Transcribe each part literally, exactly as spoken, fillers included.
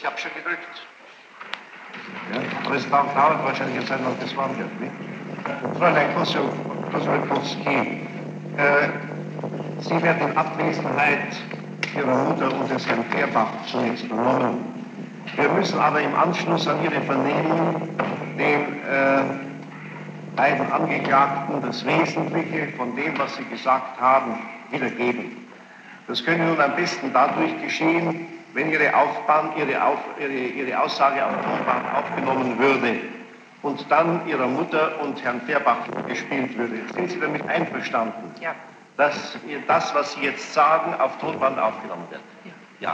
Ich habe schon gedrückt. Ja, aber es dauert wahrscheinlich eine Zeit lang, das war wird. Ne? Fräulein Kosiolkowski, äh, Sie werden in Abwesenheit Ihrer Mutter und des Herrn Fehrbach zunächst vernommen. Wir müssen aber im Anschluss an Ihre Vernehmung den äh, beiden Angeklagten das Wesentliche von dem, was sie gesagt haben, wiedergeben. Das könnte nun am besten dadurch geschehen, wenn Ihre, Aufbahn, ihre, Auf, ihre, ihre Aussage auf Tonband aufgenommen würde und dann Ihrer Mutter und Herrn Fehrbach gespielt würde. Sind Sie damit einverstanden? Ja. Dass das, was Sie jetzt sagen, auf Tonband aufgenommen wird? Ja. Ja.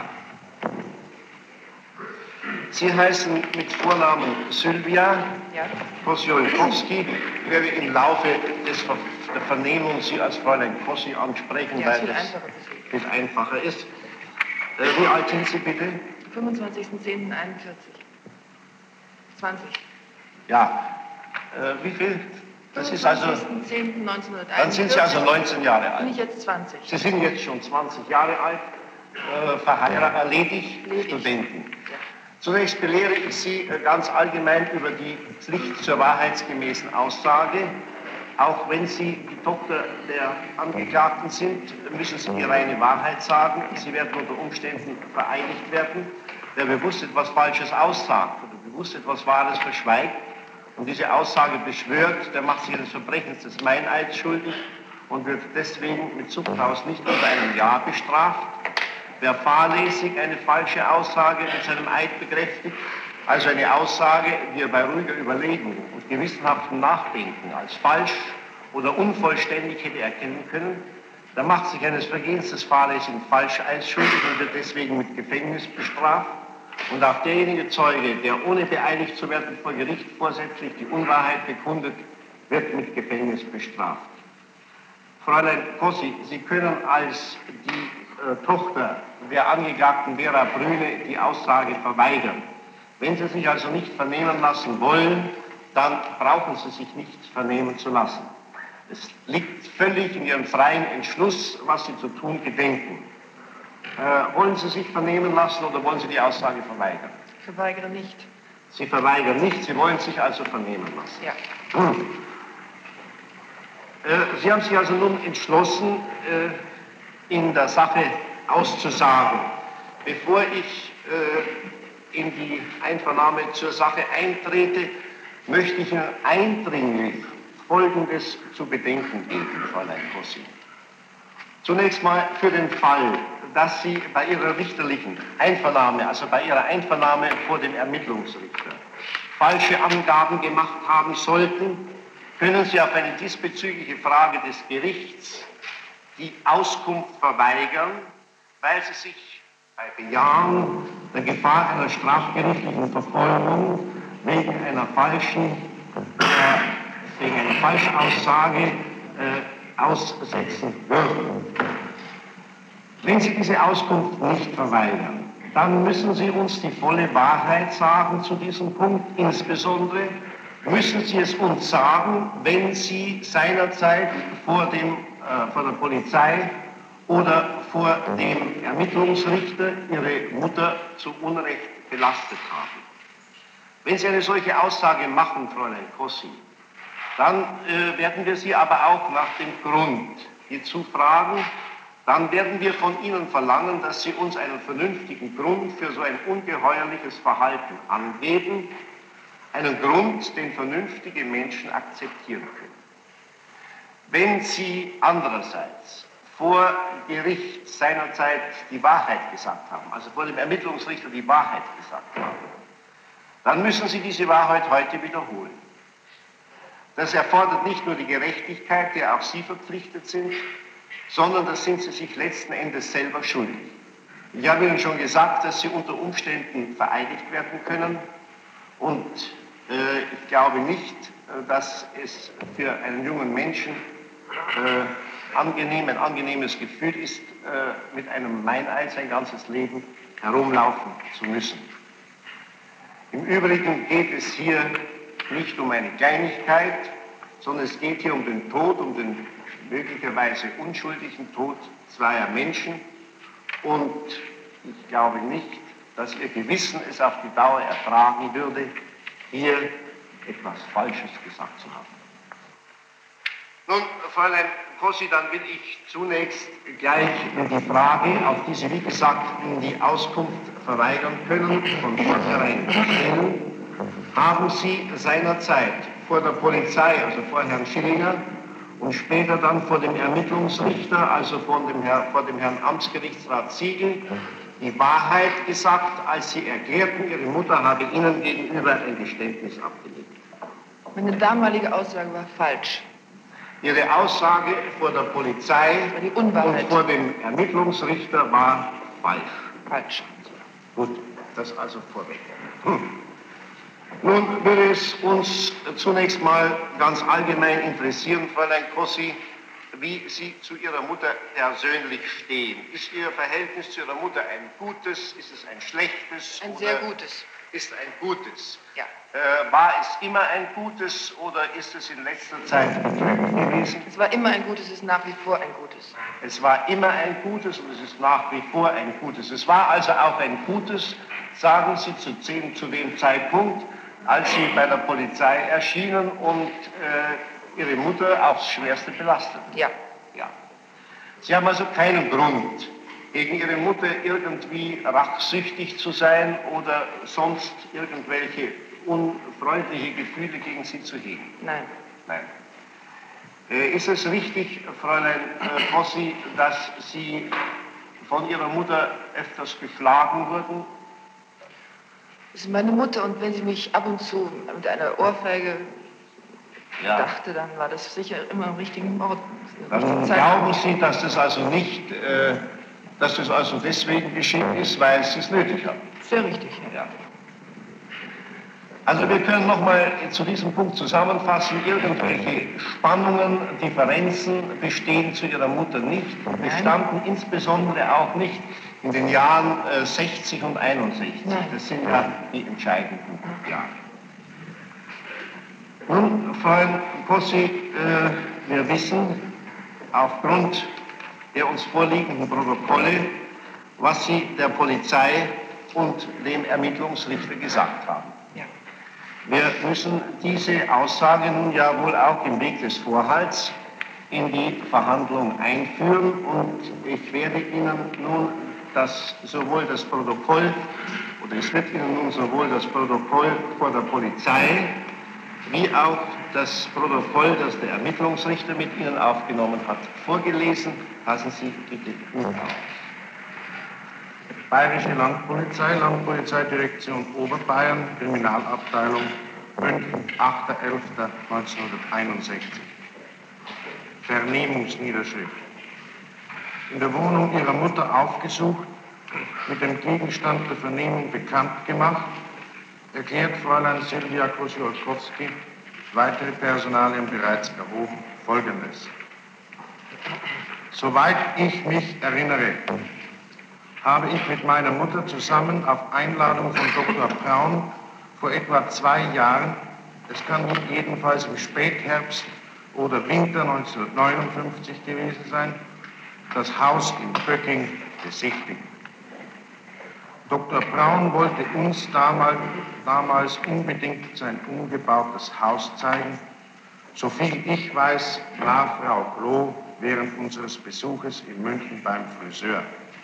Sie heißen mit Vornamen Sylvia Ja. Kosiolkowski. Ich werde im Laufe des Ver der Vernehmung Sie als Fräulein Kossi ansprechen, Ja, weil viel das einfacher für Sie. viel einfacher ist. Äh, wie alt sind Sie bitte? fünfundzwanzigster zehnter einundvierzig. zwanzig. Ja. Äh, wie viel? Das ist also. fünfundzwanzigster zehnter neunzehnhunderteinundvierzig. Dann sind Sie also neunzehn Jahre alt. Bin ich jetzt zwanzig. Sie sind jetzt schon zwanzig Jahre alt, äh, verheiratet, ledig, Ledig. Studenten. Ja. Zunächst belehre ich Sie äh, ganz allgemein über die Pflicht zur wahrheitsgemäßen Aussage. Auch wenn Sie die Tochter der Angeklagten sind, müssen Sie die reine Wahrheit sagen. Sie werden unter Umständen vereidigt werden. Wer bewusst etwas Falsches aussagt oder bewusst etwas Wahres verschweigt und diese Aussage beschwört, der macht sich eines Verbrechens des Meineids schuldig und wird deswegen mit Zuchthaus nicht unter einem Jahr bestraft. Wer fahrlässig eine falsche Aussage mit seinem Eid bekräftigt, also eine Aussage, die er bei ruhiger Überlegung und gewissenhaftem Nachdenken als falsch oder unvollständig hätte erkennen können, der macht sich eines Vergehens des fahrlässigen Falscheids schuldig und wird deswegen mit Gefängnis bestraft. Und auch derjenige Zeuge, der ohne beeidigt zu werden vor Gericht vorsätzlich die Unwahrheit bekundet, wird mit Gefängnis bestraft. Fräulein Kossi, Sie können als die äh, Tochter der Angeklagten Vera Brüne die Aussage verweigern. Wenn Sie sich also nicht vernehmen lassen wollen, dann brauchen Sie sich nicht vernehmen zu lassen. Es liegt völlig in Ihrem freien Entschluss, was Sie zu tun gedenken. Äh, wollen Sie sich vernehmen lassen oder wollen Sie die Aussage verweigern? Ich verweigere nicht. Sie verweigern nicht, Sie wollen sich also vernehmen lassen. Ja. Hm. Äh, Sie haben sich also nun entschlossen, äh, in der Sache auszusagen. Bevor ich äh, in die Einvernahme zur Sache eintrete, möchte ich Ihnen eindringlich Folgendes zu bedenken geben, Fräulein Kossi. Zunächst mal für den Fall, dass Sie bei Ihrer richterlichen Einvernahme, also bei Ihrer Einvernahme vor dem Ermittlungsrichter, falsche Angaben gemacht haben sollten, können Sie auf eine diesbezügliche Frage des Gerichts die Auskunft verweigern, weil Sie sich bei Bejahen der Gefahr einer strafgerichtlichen Verfolgung wegen einer falschen, äh, wegen einer Falschaussage äh, aussetzen würden. Wenn Sie diese Auskunft nicht verweigern, dann müssen Sie uns die volle Wahrheit sagen zu diesem Punkt. Insbesondere müssen Sie es uns sagen, wenn Sie seinerzeit vor, dem, äh, vor der Polizei oder vor dem Ermittlungsrichter Ihre Mutter zu Unrecht belastet haben. Wenn Sie eine solche Aussage machen, Fräulein Kossi, dann äh, werden wir Sie aber auch nach dem Grund hierzu fragen. Dann werden wir von Ihnen verlangen, dass Sie uns einen vernünftigen Grund für so ein ungeheuerliches Verhalten angeben, einen Grund, den vernünftige Menschen akzeptieren können. Wenn Sie andererseits vor Gericht seinerzeit die Wahrheit gesagt haben, also vor dem Ermittlungsrichter die Wahrheit gesagt haben, dann müssen Sie diese Wahrheit heute wiederholen. Das erfordert nicht nur die Gerechtigkeit, der auch Sie verpflichtet sind, sondern das sind Sie sich letzten Endes selber schuldig. Ich habe Ihnen schon gesagt, dass Sie unter Umständen vereidigt werden können und äh, ich glaube nicht, äh, dass es für einen jungen Menschen äh, angenehm, ein angenehmes Gefühl ist, äh, mit einem Meineid sein ganzes Leben herumlaufen zu müssen. Im Übrigen geht es hier nicht um eine Kleinigkeit, sondern es geht hier um den Tod, um den möglicherweise unschuldigen Tod zweier Menschen. Und ich glaube nicht, dass Ihr Gewissen es auf die Dauer ertragen würde, hier etwas Falsches gesagt zu haben. Nun, Fräulein Kossi, dann will ich zunächst gleich die Frage, auf die Sie, wie gesagt, die Auskunft verweigern können, von vornherein stellen. Haben Sie seinerzeit vor der Polizei, also vor Herrn Schillinger, und später dann vor dem Ermittlungsrichter, also vor dem, Herr, vor dem Herrn Amtsgerichtsrat Siegel, die Wahrheit gesagt, als Sie erklärten, Ihre Mutter habe Ihnen gegenüber ein Geständnis abgelegt? Meine damalige Aussage war falsch. Ihre Aussage vor der Polizei war die Unwahrheit. Und vor dem Ermittlungsrichter war falsch. Falsch. Gut, das also vorweg. Hm. Nun würde es uns zunächst mal ganz allgemein interessieren, Fräulein Kossi, wie Sie zu Ihrer Mutter persönlich stehen. Ist Ihr Verhältnis zu Ihrer Mutter ein gutes, ist es ein schlechtes? Ein sehr gutes. Ist ein gutes. Ja. Äh, war es immer ein gutes oder ist es in letzter Zeit betrübt gewesen? Es war immer ein gutes, es ist nach wie vor ein gutes. Es war immer ein gutes und es ist nach wie vor ein gutes. Es war also auch ein gutes, sagen Sie, zu, zehn, zu dem Zeitpunkt, als Sie bei der Polizei erschienen und äh, Ihre Mutter aufs Schwerste belastet. Ja. Ja. Sie haben also keinen Grund, gegen Ihre Mutter irgendwie rachsüchtig zu sein oder sonst irgendwelche unfreundliche Gefühle gegen sie zu hegen? Nein. Nein. Äh, ist es richtig, Fräulein äh, Kossi, dass Sie von Ihrer Mutter öfters geschlagen wurden? Das ist meine Mutter und wenn sie mich ab und zu mit einer Ohrfeige ja. dachte, dann war das sicher immer im richtigen Ort. Dann glauben Sie, dass das also nicht, äh, dass das also deswegen geschehen ist, weil Sie es nötig haben? Sehr richtig, ja. ja. Also wir können nochmal zu diesem Punkt zusammenfassen, irgendwelche Spannungen, Differenzen bestehen zu Ihrer Mutter nicht, bestanden insbesondere auch nicht in den Jahren äh, sechzig und einundsechzig. Nein. Das sind ja die entscheidenden Jahre. Nun, Fräulein Kossi, äh, wir wissen aufgrund der uns vorliegenden Protokolle, was Sie der Polizei und dem Ermittlungsrichter gesagt haben. Ja. Wir müssen diese Aussage nun ja wohl auch im Weg des Vorhalts in die Verhandlung einführen und ich werde Ihnen nun das, sowohl das Protokoll, oder es wird Ihnen nun sowohl das Protokoll vor der Polizei wie auch das Protokoll, das der Ermittlungsrichter mit Ihnen aufgenommen hat, vorgelesen. Passen Sie bitte gut auf. Bayerische Landpolizei, Landpolizeidirektion Oberbayern, Kriminalabteilung München, achter elfter neunzehnhunderteinundsechzig. Vernehmungsniederschrift. In der Wohnung ihrer Mutter aufgesucht, mit dem Gegenstand der Vernehmung bekannt gemacht, erklärt Fräulein Silvia Kosiolkowski, weitere Personalien bereits erhoben, Folgendes. Soweit ich mich erinnere, habe ich mit meiner Mutter zusammen auf Einladung von Doktor Braun vor etwa zwei Jahren, es kann jedenfalls im Spätherbst oder Winter neunzehnhundertneunundfünfzig gewesen sein, das Haus in Böcking besichtigt. Doktor Braun wollte uns damals, damals unbedingt sein umgebautes Haus zeigen. Soviel ich weiß, war Frau Klo während unseres Besuches in München beim Friseur.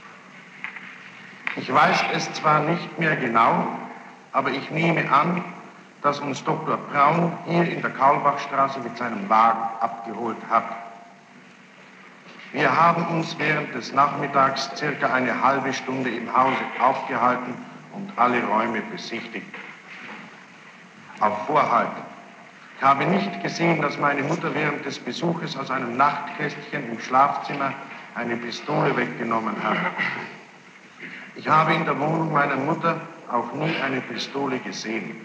Ich weiß es zwar nicht mehr genau, aber ich nehme an, dass uns Doktor Braun hier in der Kaulbachstraße mit seinem Wagen abgeholt hat. Wir haben uns während des Nachmittags circa eine halbe Stunde im Hause aufgehalten und alle Räume besichtigt. Auf Vorhalt. Ich habe nicht gesehen, dass meine Mutter während des Besuches aus einem Nachtkästchen im Schlafzimmer eine Pistole weggenommen hat. Ich habe in der Wohnung meiner Mutter auch nie eine Pistole gesehen.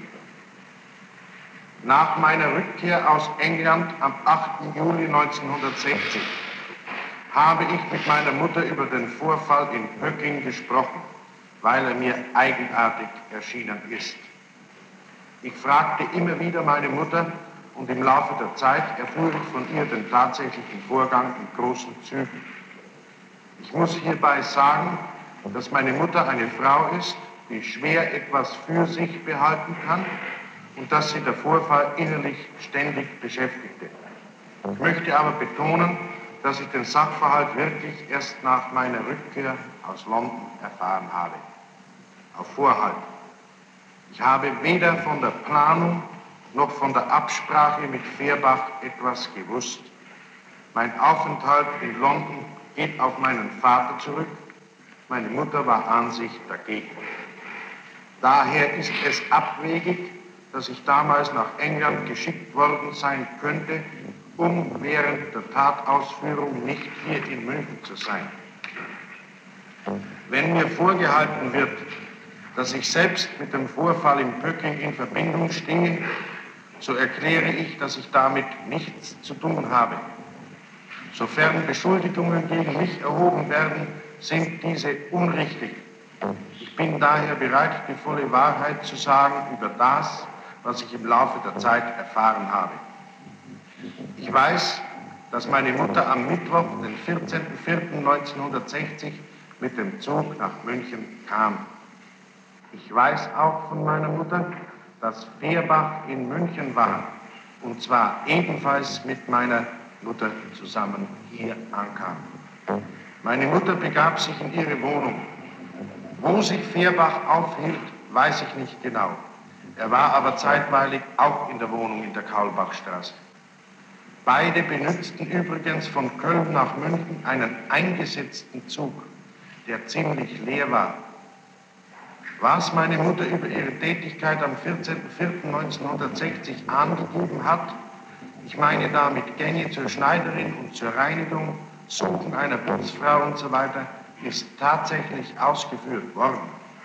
Nach meiner Rückkehr aus England am achten Juli neunzehnhundertsechzig habe ich mit meiner Mutter über den Vorfall in Böcking gesprochen, weil er mir eigenartig erschienen ist. Ich fragte immer wieder meine Mutter und im Laufe der Zeit erfuhr ich von ihr den tatsächlichen Vorgang in großen Zügen. Ich muss hierbei sagen, dass meine Mutter eine Frau ist, die schwer etwas für sich behalten kann und dass sie der Vorfall innerlich ständig beschäftigte. Ich möchte aber betonen, dass ich den Sachverhalt wirklich erst nach meiner Rückkehr aus London erfahren habe. Auf Vorhalt. Ich habe weder von der Planung noch von der Absprache mit Fehrbach etwas gewusst. Mein Aufenthalt in London geht auf meinen Vater zurück. Meine Mutter war an sich dagegen. Daher ist es abwegig, dass ich damals nach England geschickt worden sein könnte, um während der Tatausführung nicht hier in München zu sein. Wenn mir vorgehalten wird, dass ich selbst mit dem Vorfall in Pöcking in Verbindung stehe, so erkläre ich, dass ich damit nichts zu tun habe. Sofern Beschuldigungen gegen mich erhoben werden, sind diese unrichtig. Ich bin daher bereit, die volle Wahrheit zu sagen über das, was ich im Laufe der Zeit erfahren habe. Ich weiß, dass meine Mutter am Mittwoch, den vierzehnten vierten neunzehnhundertsechzig, mit dem Zug nach München kam. Ich weiß auch von meiner Mutter, dass Fehrbach in München war, und zwar ebenfalls mit meiner Mutter zusammen hier ankam. Meine Mutter begab sich in ihre Wohnung. Wo sich Fehrbach aufhielt, weiß ich nicht genau. Er war aber zeitweilig auch in der Wohnung in der Kaulbachstraße. Beide benützten übrigens von Köln nach München einen eingesetzten Zug, der ziemlich leer war. Was meine Mutter über ihre Tätigkeit am vierzehnten vierten neunzehnhundertsechzig angegeben hat, ich meine damit Gänge zur Schneiderin und zur Reinigung, Suchen einer Putzfrau und so weiter, ist tatsächlich ausgeführt worden.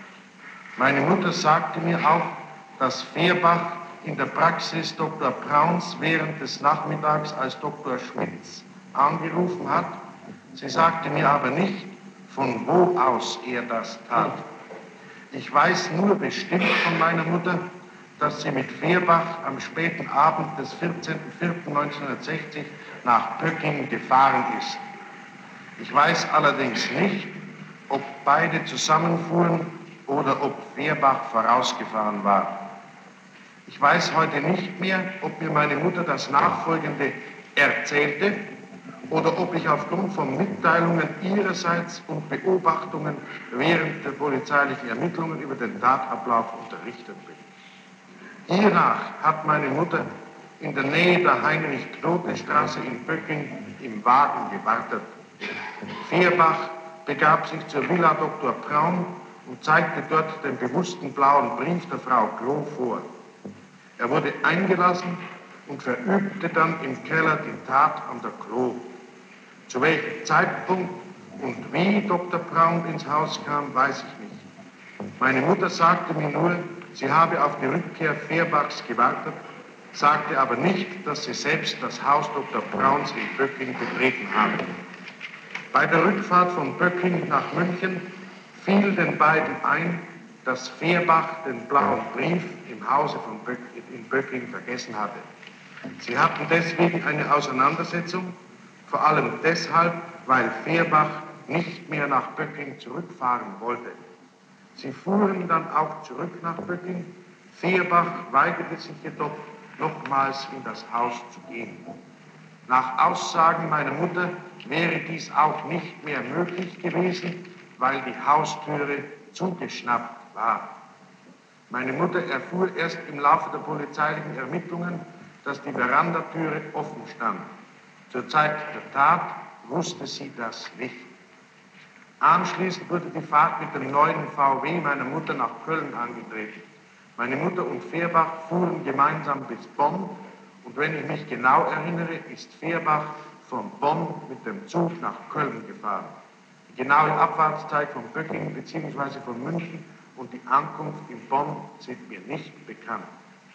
Meine Mutter sagte mir auch, dass Fehrbach in der Praxis Doktor Brauns während des Nachmittags als Doktor Schmitz angerufen hat. Sie sagte mir aber nicht, von wo aus er das tat. Ich weiß nur bestimmt von meiner Mutter, dass sie mit Fehrbach am späten Abend des vierzehnten vierten neunzehnhundertsechzig nach Pöcking gefahren ist. Ich weiß allerdings nicht, ob beide zusammenfuhren oder ob Fehrbach vorausgefahren war. Ich weiß heute nicht mehr, ob mir meine Mutter das Nachfolgende erzählte oder ob ich aufgrund von Mitteilungen ihrerseits und Beobachtungen während der polizeilichen Ermittlungen über den Tatablauf unterrichtet bin. Hiernach hat meine Mutter in der Nähe der Heinrich-Knote-Straße in Pöcking im Wagen gewartet. Fehrbach begab sich zur Villa Doktor Braun und zeigte dort den bewussten blauen Brief der Frau Klo vor. Er wurde eingelassen und verübte dann im Keller die Tat an der Klo. Zu welchem Zeitpunkt und wie Doktor Braun ins Haus kam, weiß ich nicht. Meine Mutter sagte mir nur, sie habe auf die Rückkehr Fehrbachs gewartet, sagte aber nicht, dass sie selbst das Haus Doktor Brauns in Pöcking betreten habe. Bei der Rückfahrt von Pöcking nach München fiel den beiden ein, dass Fehrbach den blauen Brief im Hause von Pöcking, in Pöcking vergessen hatte. Sie hatten deswegen eine Auseinandersetzung, vor allem deshalb, weil Fehrbach nicht mehr nach Pöcking zurückfahren wollte. Sie fuhren dann auch zurück nach Pöcking. Fehrbach weigerte sich jedoch, nochmals in das Haus zu gehen. Nach Aussagen meiner Mutter wäre dies auch nicht mehr möglich gewesen, weil die Haustüre zugeschnappt war. Meine Mutter erfuhr erst im Laufe der polizeilichen Ermittlungen, dass die Verandatüre offen stand. Zur Zeit der Tat wusste sie das nicht. Anschließend wurde die Fahrt mit dem neuen V W meiner Mutter nach Köln angetreten. Meine Mutter und Fehrbach fuhren gemeinsam bis Bonn und wenn ich mich genau erinnere, ist Fehrbach von Bonn mit dem Zug nach Köln gefahren. Die genaue Abfahrtszeit von Pöcking bzw. von München und die Ankunft in Bonn sind mir nicht bekannt.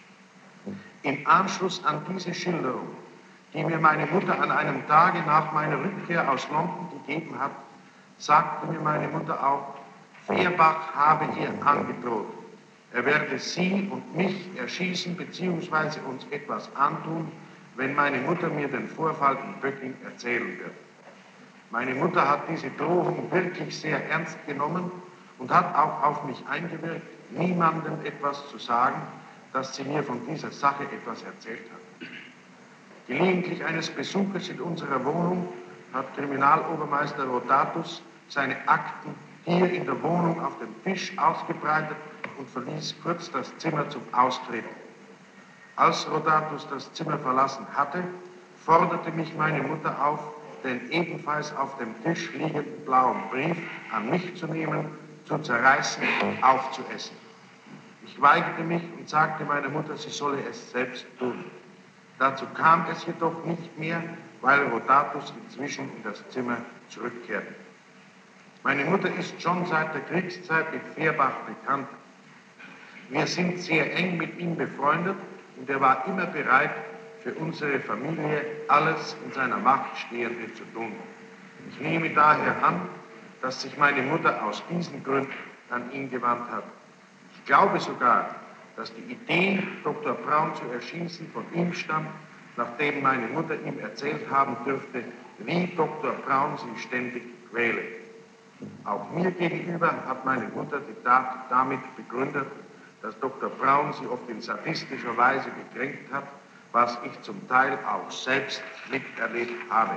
Im Anschluss an diese Schilderung, die mir meine Mutter an einem Tage nach meiner Rückkehr aus London gegeben hat, sagte mir meine Mutter auch, Fehrbach habe ihr angedroht. Er werde sie und mich erschießen bzw. uns etwas antun, wenn meine Mutter mir den Vorfall in Pöcking erzählen wird. Meine Mutter hat diese Drohung wirklich sehr ernst genommen und hat auch auf mich eingewirkt, niemandem etwas zu sagen, dass sie mir von dieser Sache etwas erzählt hat. Gelegentlich eines Besuches in unserer Wohnung hat Kriminalobermeister Rodatus seine Akten hier in der Wohnung auf dem Tisch ausgebreitet und verließ kurz das Zimmer zum Austreten. Als Rodatus das Zimmer verlassen hatte, forderte mich meine Mutter auf, den ebenfalls auf dem Tisch liegenden blauen Brief an mich zu nehmen, zu zerreißen und aufzuessen. Ich weigerte mich und sagte meiner Mutter, sie solle es selbst tun. Dazu kam es jedoch nicht mehr, weil Rodatus inzwischen in das Zimmer zurückkehrte. Meine Mutter ist schon seit der Kriegszeit mit Fehrbach bekannt. Wir sind sehr eng mit ihm befreundet und er war immer bereit, für unsere Familie alles in seiner Macht Stehende zu tun. Ich nehme daher an, dass sich meine Mutter aus diesen Gründen an ihn gewandt hat. Ich glaube sogar, dass die Idee, Doktor Braun zu erschießen, von ihm stammt, nachdem meine Mutter ihm erzählt haben dürfte, wie Doktor Braun sie ständig quäle. Auch mir gegenüber hat meine Mutter die Tat damit begründet, dass Doktor Braun sie oft in sadistischer Weise gekränkt hat, was ich zum Teil auch selbst miterlebt habe.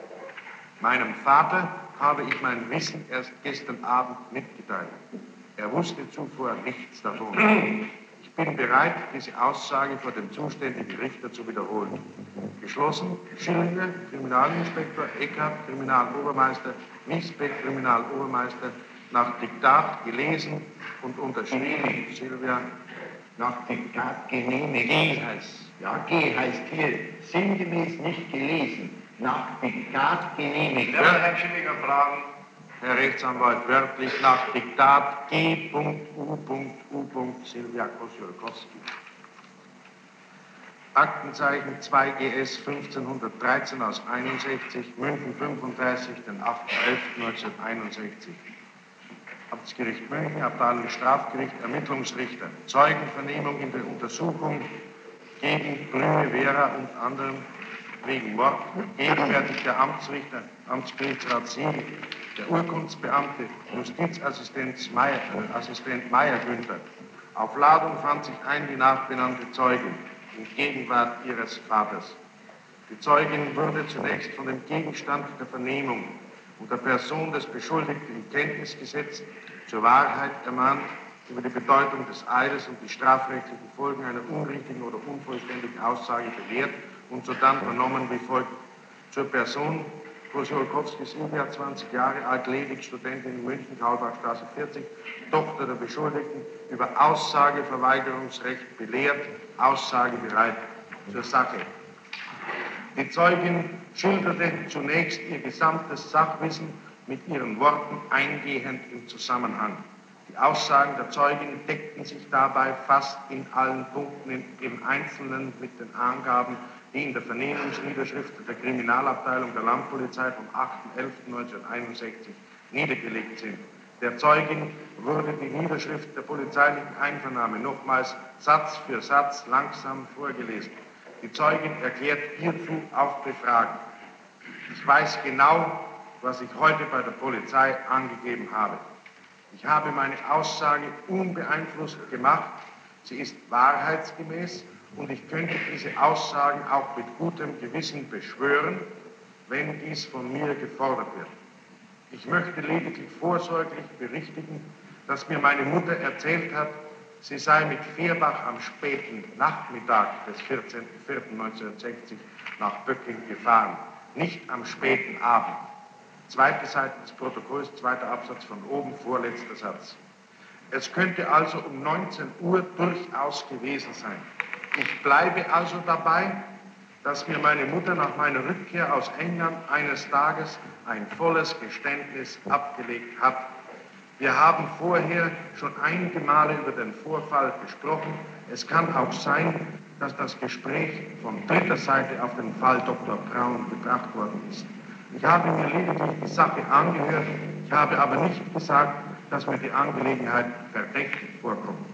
Meinem Vater habe ich mein Wissen erst gestern Abend mitgeteilt. Er wusste zuvor nichts davon. Ich bin bereit, diese Aussage vor dem zuständigen Richter zu wiederholen. Geschlossen, Schillinger, Kriminalinspektor, Eckhardt, Kriminalobermeister, Miesbeck, Kriminalobermeister, nach Diktat gelesen und unterschrieben. Silvia, nach Diktat genehmigt. G heißt, ja, G heißt hier sinngemäß nicht gelesen. Nach Diktat genehmigt. Wer Herr Schillinger fragen? Herr Rechtsanwalt, wörtlich nach Diktat G U U Silvia Kosiolkowski. Aktenzeichen zwei G S fünfzehnhundertdreizehn aus einundsechzig, München fünfunddreißig, den achter elfter neunzehnhunderteinundsechzig. Amtsgericht München, Abteilung Strafgericht, Ermittlungsrichter. Zeugenvernehmung in der Untersuchung gegen Brüne Vera und anderen wegen Mord. Gegenwärtig der Amtsrichter, Amtsgerichtsrat Siegel, der Urkundsbeamte, Justizassistent Meier, äh, Assistent Meier Günther. Auf Ladung fand sich ein die nachbenannte Zeugin in Gegenwart ihres Vaters. Die Zeugin wurde zunächst von dem Gegenstand der Vernehmung und der Person des Beschuldigten in Kenntnis gesetzt, zur Wahrheit ermahnt, über die Bedeutung des Eides und die strafrechtlichen Folgen einer unrichtigen oder unvollständigen Aussage belehrt und sodann vernommen wie folgt. Zur Person Kosiolkowski, Silvia, zwanzig Jahre alt, ledig, Studentin in München, Kaulbachstraße vierzig, Tochter der Beschuldigten, über Aussageverweigerungsrecht belehrt, aussagebereit. Zur Sache. Die Zeugin schilderte zunächst ihr gesamtes Sachwissen mit ihren Worten eingehend im Zusammenhang. Die Aussagen der Zeugin deckten sich dabei fast in allen Punkten im Einzelnen mit den Angaben, die in der Vernehmungsniederschrift der Kriminalabteilung der Landpolizei vom achter elfter neunzehnhunderteinundsechzig niedergelegt sind. Der Zeugin wurde die Niederschrift der polizeilichen Einvernahme nochmals Satz für Satz langsam vorgelesen. Die Zeugin erklärt hierzu auf Befragen: Ich weiß genau, was ich heute bei der Polizei angegeben habe. Ich habe meine Aussage unbeeinflusst gemacht. Sie ist wahrheitsgemäß und ich könnte diese Aussagen auch mit gutem Gewissen beschwören, wenn dies von mir gefordert wird. Ich möchte lediglich vorsorglich berichtigen, dass mir meine Mutter erzählt hat, sie sei mit Fehrbach am späten Nachmittag des vierzehnten vierten neunzehnhundertsechzig nach Böcking gefahren, nicht am späten Abend. Zweite Seite des Protokolls, zweiter Absatz von oben, vorletzter Satz. Es könnte also um neunzehn Uhr durchaus gewesen sein. Ich bleibe also dabei, dass mir meine Mutter nach meiner Rückkehr aus England eines Tages ein volles Geständnis abgelegt hat. Wir haben vorher schon einige Male über den Vorfall gesprochen. Es kann auch sein, dass das Gespräch von dritter Seite auf den Fall Doktor Braun gebracht worden ist. Ich habe mir lediglich die Sache angehört, ich habe aber nicht gesagt, dass mir die Angelegenheit verdächtig vorkommt.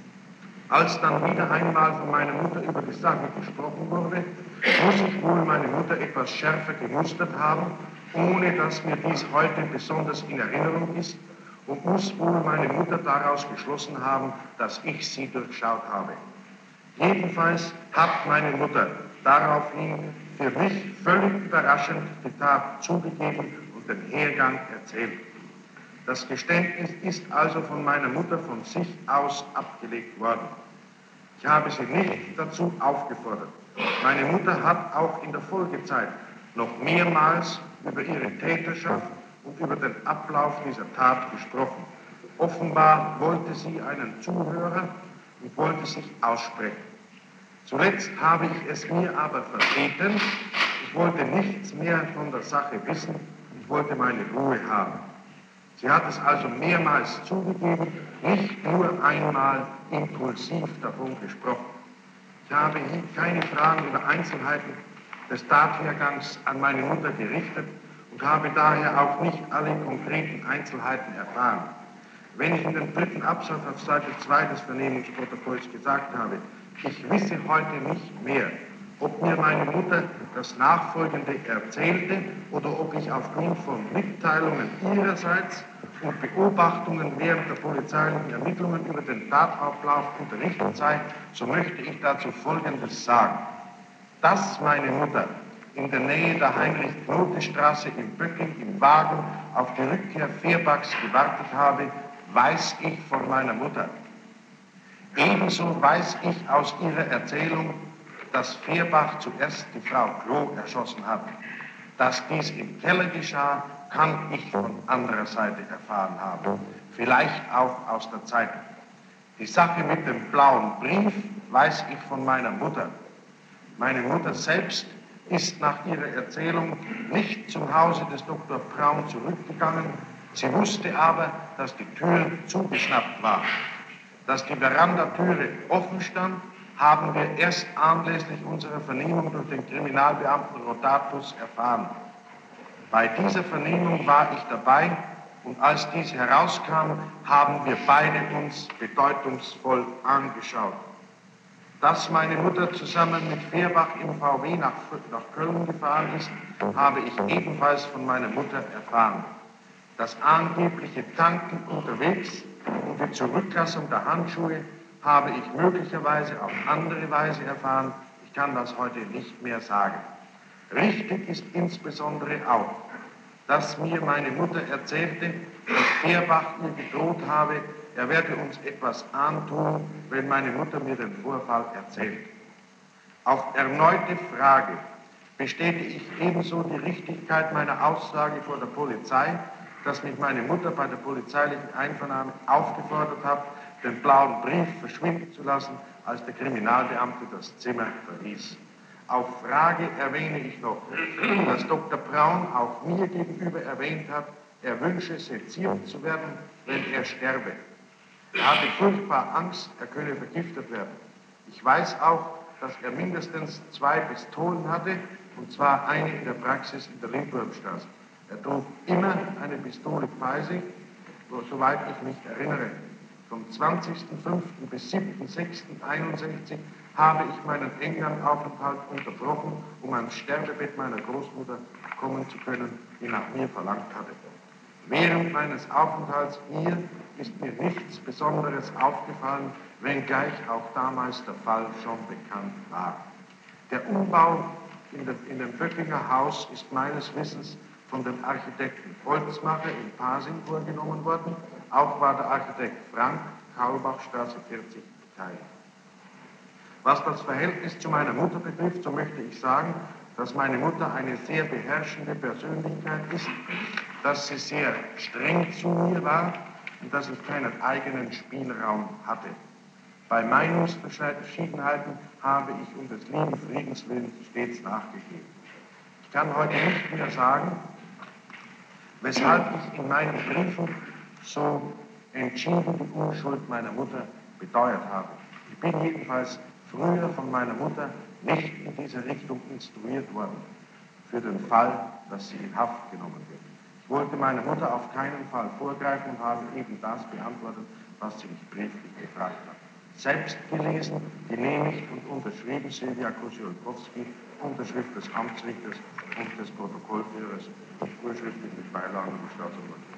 Als dann wieder einmal von meiner Mutter über die Sache gesprochen wurde, muss ich wohl meine Mutter etwas schärfer gemustert haben, ohne dass mir dies heute besonders in Erinnerung ist, und muss wohl meine Mutter daraus geschlossen haben, dass ich sie durchschaut habe. Jedenfalls hat meine Mutter daraufhin für mich völlig überraschend die Tat zugegeben und den Hergang erzählt. Das Geständnis ist also von meiner Mutter von sich aus abgelegt worden. Ich habe sie nicht dazu aufgefordert. Meine Mutter hat auch in der Folgezeit noch mehrmals über ihre Täterschaft und über den Ablauf dieser Tat gesprochen. Offenbar wollte sie einen Zuhörer und wollte sich aussprechen. Zuletzt habe ich es mir aber verbeten. Ich wollte nichts mehr von der Sache wissen. Ich wollte meine Ruhe haben. Sie hat es also mehrmals zugegeben, nicht nur einmal impulsiv davon gesprochen. Ich habe hier keine Fragen über Einzelheiten des Tathergangs an meine Mutter gerichtet und habe daher auch nicht alle konkreten Einzelheiten erfahren. Wenn ich in dem dritten Absatz auf Seite zwei des Vernehmungsprotokolls gesagt habe, ich wisse heute nicht mehr, ob mir meine Mutter das Nachfolgende erzählte oder ob ich aufgrund von Mitteilungen ihrerseits und Beobachtungen während der polizeilichen Ermittlungen über den Tatablauf unterrichtet sei, so möchte ich dazu Folgendes sagen. Dass meine Mutter in der Nähe der Heinrich-Knote-Straße in Böcking im Wagen auf die Rückkehr Fehrbachs gewartet habe, weiß ich von meiner Mutter. Ebenso weiß ich aus ihrer Erzählung, dass Fehrbach zuerst die Frau Klo erschossen hat. Dass dies im Keller geschah, kann ich von anderer Seite erfahren haben. Vielleicht auch aus der Zeitung. Die Sache mit dem blauen Brief weiß ich von meiner Mutter. Meine Mutter selbst ist nach ihrer Erzählung nicht zum Hause des Doktor Braun zurückgegangen. Sie wusste aber, dass die Tür zugeschnappt war. Dass die Verandatüre offen stand, haben wir erst anlässlich unserer Vernehmung durch den Kriminalbeamten Rodatus erfahren. Bei dieser Vernehmung war ich dabei und als dies herauskam, haben wir beide uns bedeutungsvoll angeschaut. Dass meine Mutter zusammen mit Fehrbach im V W nach, nach Köln gefahren ist, habe ich ebenfalls von meiner Mutter erfahren. Das angebliche Tanken unterwegs und die Zurücklassung der Handschuhe habe ich möglicherweise auf andere Weise erfahren. Ich kann das heute nicht mehr sagen. Richtig ist insbesondere auch, dass mir meine Mutter erzählte, dass Fehrbach ihr gedroht habe, er werde uns etwas antun, wenn meine Mutter mir den Vorfall erzählt. Auf erneute Frage bestätige ich ebenso die Richtigkeit meiner Aussage vor der Polizei, dass mich meine Mutter bei der polizeilichen Einvernahme aufgefordert hat, den blauen Brief verschwinden zu lassen, als der Kriminalbeamte das Zimmer verließ. Auf Frage erwähne ich noch, dass Doktor Braun auch mir gegenüber erwähnt hat, er wünsche seziert zu werden, wenn er sterbe. Er hatte furchtbar Angst, er könne vergiftet werden. Ich weiß auch, dass er mindestens zwei Pistolen hatte, und zwar eine in der Praxis in der Lindwurmstraße. Er trug immer eine Pistole bei sich, soweit ich mich erinnere. Vom zwanzigsten fünften bis siebten sechsten einundsechzig habe ich meinen England-Aufenthalt unterbrochen, um ans Sterbebett meiner Großmutter kommen zu können, die nach mir verlangt hatte. Während meines Aufenthalts hier ist mir nichts Besonderes aufgefallen, wenngleich auch damals der Fall schon bekannt war. Der Umbau in, der, in dem Böckinger Haus ist meines Wissens von dem Architekten Holzmacher in Pasing vorgenommen worden. Auch war der Architekt Frank, Kaulbachstraße vierzig, beteiligt. Was das Verhältnis zu meiner Mutter betrifft, so möchte ich sagen, dass meine Mutter eine sehr beherrschende Persönlichkeit ist, dass sie sehr streng zu mir war und dass ich keinen eigenen Spielraum hatte. Bei Meinungsverschiedenheiten habe ich um des lieben Friedens willen stets nachgegeben. Ich kann heute nicht mehr sagen, weshalb ich in meinen Briefen so entschieden die Unschuld meiner Mutter beteuert habe. Ich bin jedenfalls früher von meiner Mutter nicht in diese Richtung instruiert worden, für den Fall, dass sie in Haft genommen wird. Ich wollte meiner Mutter auf keinen Fall vorgreifen und habe eben das beantwortet, was sie mich brieflich gefragt hat. Selbst gelesen, genehmigt und unterschrieben Silvia Kosiolkowski, Unterschrift des Amtsrichters und des Protokollführers, vorschriftlich mit Beilagen des Staatsanwalts.